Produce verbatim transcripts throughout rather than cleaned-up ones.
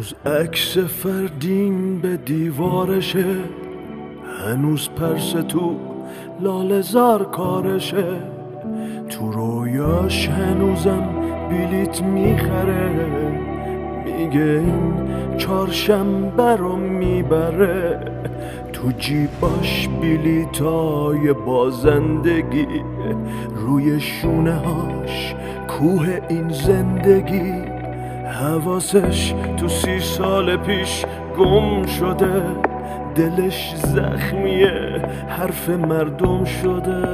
هنوز عکس فردین به دیوارشه، هنوز پرس تو لاله زار کارشه، تو رویاش هنوزم بلیت میخره، میگه این چهارشنبه رو میبره، تو جیباش بلیتای بازندگی، روی شونه هاش کوه این زندگی، حواسش تو سی سال پیش گم شده، دلش زخمیه حرف مردم شده.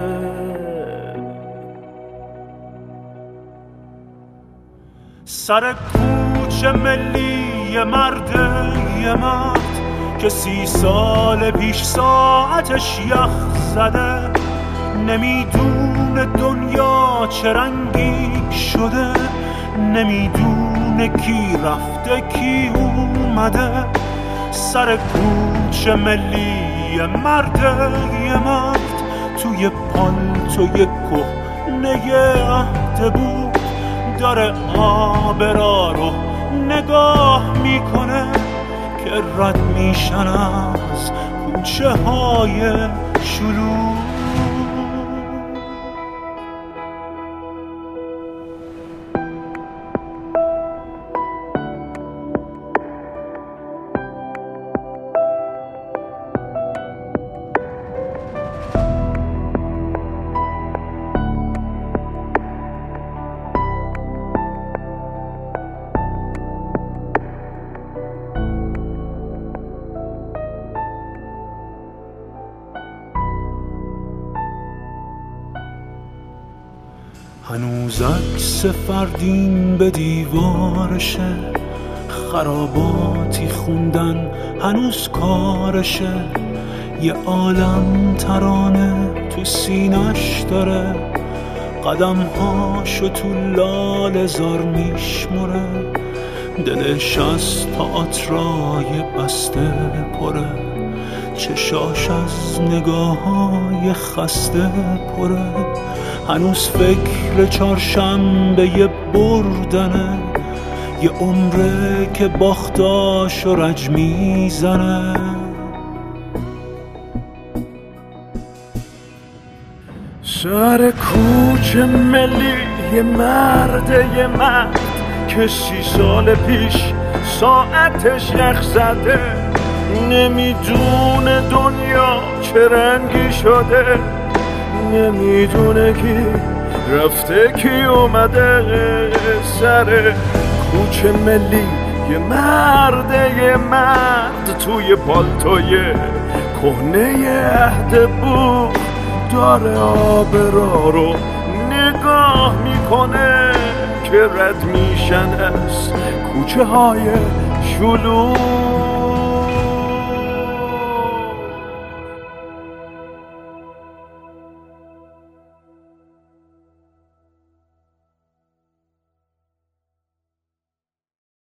سر کوچه ملی یه مرده یه مرد که سی سال پیش ساعتش یخ زده، نمیدونه دنیا چه رنگی شده، نمیدونه کی رفته کی اومده. سر کوچه ملی یه مرده یه مرد توی پالتوی کهنه عهد بود، داره آبرا رو نگاه میکنه که رد میشن از کوچه های شلوغ. هنوز عکس فردین به دیوارشه، خراباتی خوندن هنوز کارشه، یه عالم ترانه تو سینش داره، قدمهاشو تو لاله زار میشمره، دلش از تئاترای بسته پره، چشاش از نگاه‌های خسته پره، هنوز فکر چهارشنبه یه بردنه، یه عمره که باختاشو رج میزنه. سر کوچه ملی یه مرده یه مرد که سی سال پیش ساعتش یخ زده، نمیدونه دنیا چه رنگی شده، نمیدونه کی رفته کی اومده. سر کوچه ملی یه مرده یه مرد توی پالتوی کهنه عهد بود، داره آبرا رو نگاه میکنه که رد میشن از کوچه های شلوغ.